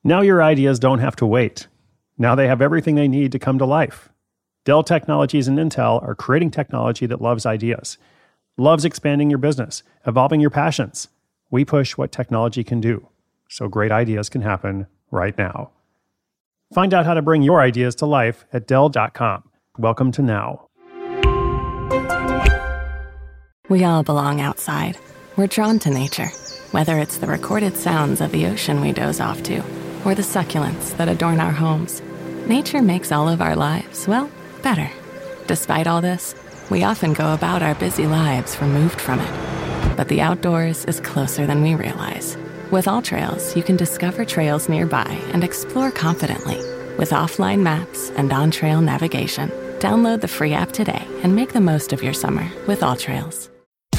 Now your ideas don't have to wait. Now they have everything they need to come to life. Dell Technologies and Intel are creating technology that loves ideas, loves expanding your business, evolving your passions. We push what technology can do, so great ideas can happen right now. Find out how to bring your ideas to life at Dell.com. Welcome to Now. We all belong outside. We're drawn to nature, whether it's the recorded sounds of the ocean we doze off to, or the succulents that adorn our homes. Nature makes all of our lives, well, better. Despite all this, we often go about our busy lives removed from it. But the outdoors is closer than we realize. With AllTrails, you can discover trails nearby and explore confidently. With offline maps and on-trail navigation, download the free app today and make the most of your summer with AllTrails.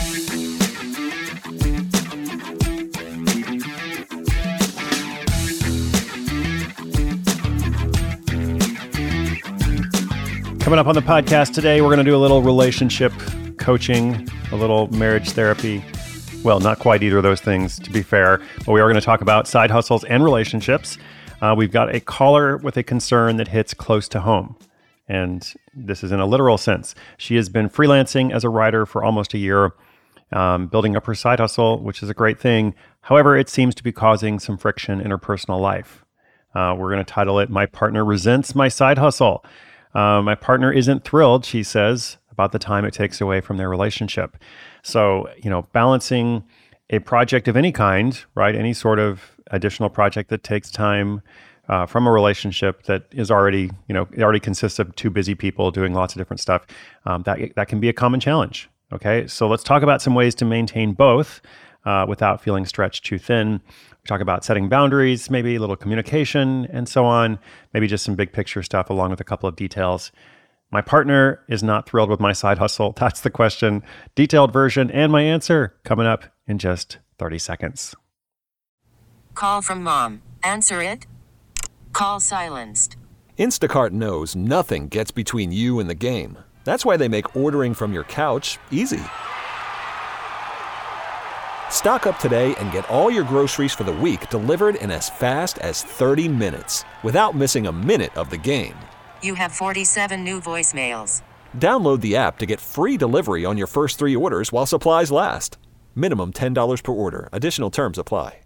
Coming up on the podcast today, we're going to do a little relationship coaching, a little marriage therapy. Well, not quite either of those things, to be fair, but we are going to talk about side hustles and relationships. We've got a caller with a concern that hits close to home, and this is in a literal sense. She has been freelancing as a writer for almost a year, building up her side hustle, which is a great thing. However, it seems to be causing some friction in her personal life. We're going to title it, "My Partner Resents My Side Hustle." My partner isn't thrilled, she says, about the time it takes away from their relationship. So, balancing a project of any kind, right? Any sort of additional project that takes time from a relationship that is already, it already consists of two busy people doing lots of different stuff. That can be a common challenge. Okay, so let's talk about some ways to maintain both without feeling stretched too thin. We talk about setting boundaries, maybe a little communication and so on, maybe just some big picture stuff along with a couple of details. My partner is not thrilled with my side hustle. That's the question. Detailed version and my answer coming up in just 30 seconds. Call from mom. Answer it. Call silenced. Instacart knows nothing gets between you and the game. That's why they make ordering from your couch easy. Stock up today and get all your groceries for the week delivered in as fast as 30 minutes without missing a minute of the game. You have 47 new voicemails. Download the app to get free delivery on your first 3 orders while supplies last. Minimum $10 per order. Additional terms apply.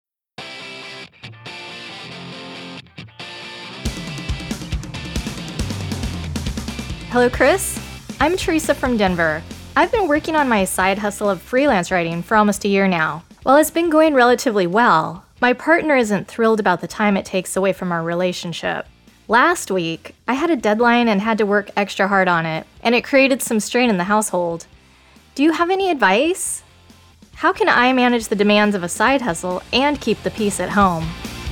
Hello, Chris. I'm Teresa from Denver. I've been working on my side hustle of freelance writing for almost a year now. While it's been going relatively well, my partner isn't thrilled about the time it takes away from our relationship. Last week, I had a deadline and had to work extra hard on it, and it created some strain in the household. Do you have any advice? How can I manage the demands of a side hustle and keep the peace at home?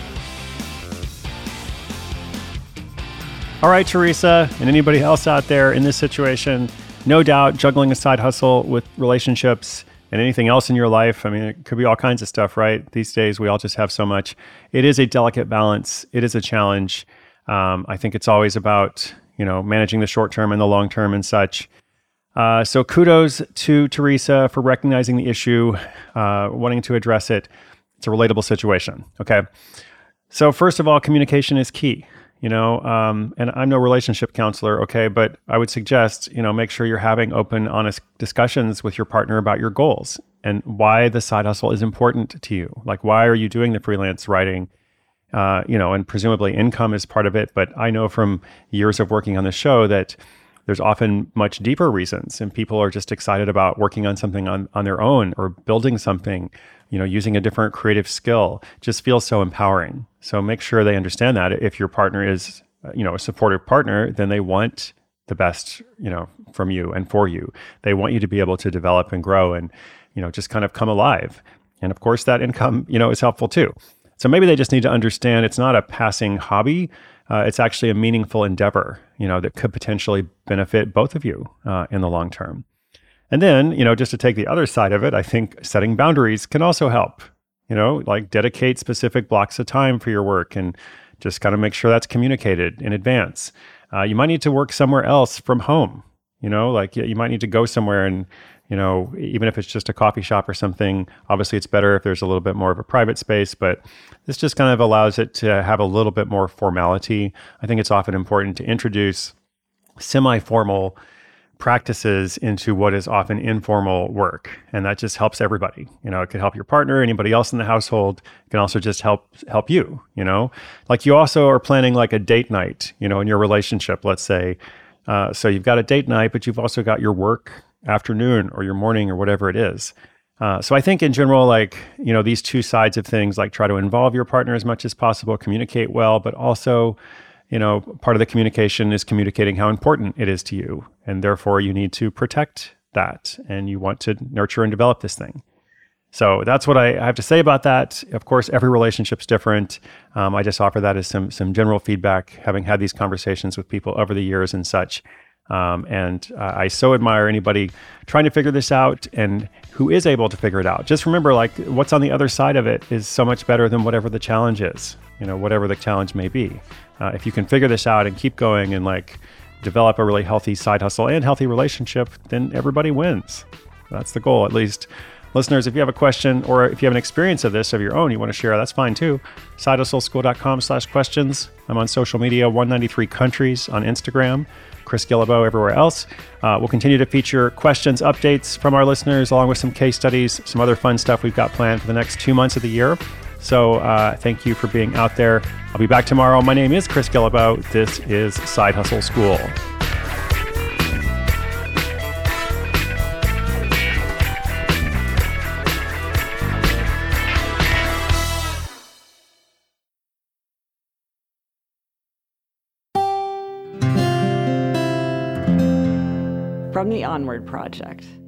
All right, Teresa, and anybody else out there in this situation, no doubt juggling a side hustle with relationships and anything else in your life. I mean, it could be all kinds of stuff, right? These days, we all just have so much. It is a delicate balance. It is a challenge. I think it's always about, managing the short term and the long term and such. So kudos to Teresa for recognizing the issue, wanting to address it. It's a relatable situation. Okay. So first of all, communication is key. And I'm no relationship counselor, okay, but I would suggest, make sure you're having open, honest discussions with your partner about your goals and why the side hustle is important to you. Like, why are you doing the freelance writing? And presumably income is part of it. But I know from years of working on the show that there's often much deeper reasons, and people are just excited about working on something on their own or building something, using a different creative skill. Just feels so empowering. So make sure they understand that if your partner is, a supportive partner, then they want the best, from you and for you. They want you to be able to develop and grow and, just kind of come alive. And of course, that income, is helpful too. So maybe they just need to understand it's not a passing hobby. It's actually a meaningful endeavor, that could potentially benefit both of you in the long term. And then, just to take the other side of it, I think setting boundaries can also help, like dedicate specific blocks of time for your work and just kind of make sure that's communicated in advance. You might need to work somewhere else from home, like you might need to go somewhere and even if it's just a coffee shop or something. Obviously, it's better if there's a little bit more of a private space, but this just kind of allows it to have a little bit more formality. I think it's often important to introduce semi-formal practices into what is often informal work. And that just helps everybody. It could help your partner, anybody else in the household. It can also just help you, Like you also are planning like a date night, in your relationship, let's say. So you've got a date night, but you've also got your work afternoon or your morning or whatever it is. So I think in general, these two sides of things, try to involve your partner as much as possible, communicate well, but also part of the communication is communicating how important it is to you. And therefore, you need to protect that. And you want to nurture and develop this thing. So that's what I have to say about that. Of course, every relationship's different. I just offer that as some general feedback, having had these conversations with people over the years and such. And I so admire anybody trying to figure this out and who is able to figure it out. Just remember, what's on the other side of it is so much better than whatever the challenge is, whatever the challenge may be. If you can figure this out and keep going and develop a really healthy side hustle and healthy relationship, then everybody wins. That's the goal, at least. Listeners, if you have a question or if you have an experience of this of your own you want to share, that's fine too. SideHustleSchool.com/questions. I'm on social media, 193 countries on Instagram, Chris Guillebeau everywhere else. We'll continue to feature questions, updates from our listeners, along with some case studies, some other fun stuff we've got planned for the next 2 months of the year. So thank you for being out there. I'll be back tomorrow. My name is Chris Guillebeau. This is Side Hustle School. From the Onward Project.